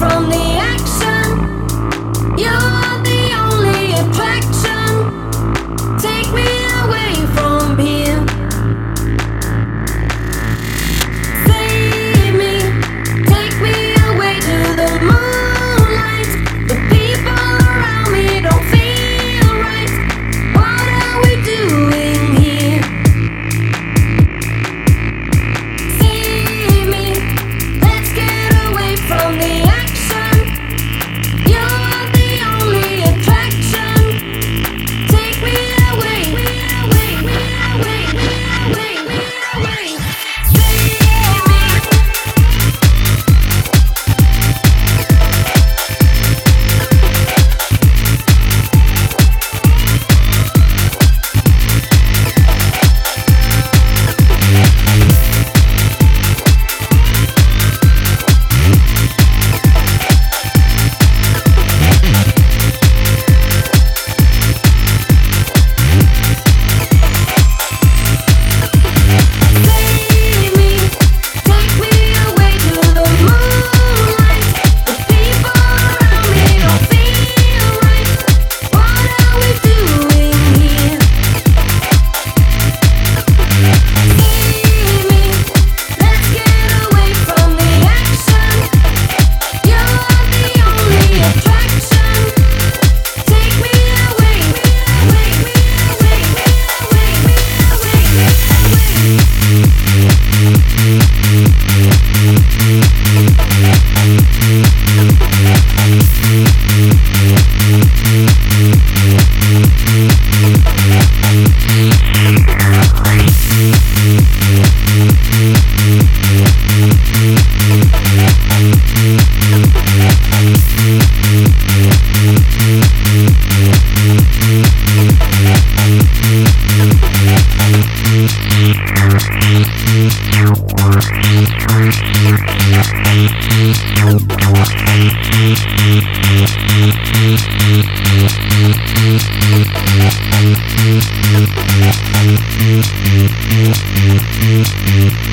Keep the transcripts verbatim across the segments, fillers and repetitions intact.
from the action. You're the only attraction. Take me away from here. Save me, take me away to the moonlight. The people around me don't feel right. What are we doing here? Save me, let's get away from the action. You're the only attraction. Take me away, away, away, away, away. Save me. Save me, take me away to the moonlight. The people around me don't feel right. What are we doing here? Save me, let's get away from the action. You're the only attraction. Take me away, away, away, away, away.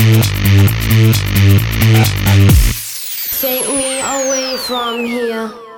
Take me away from here.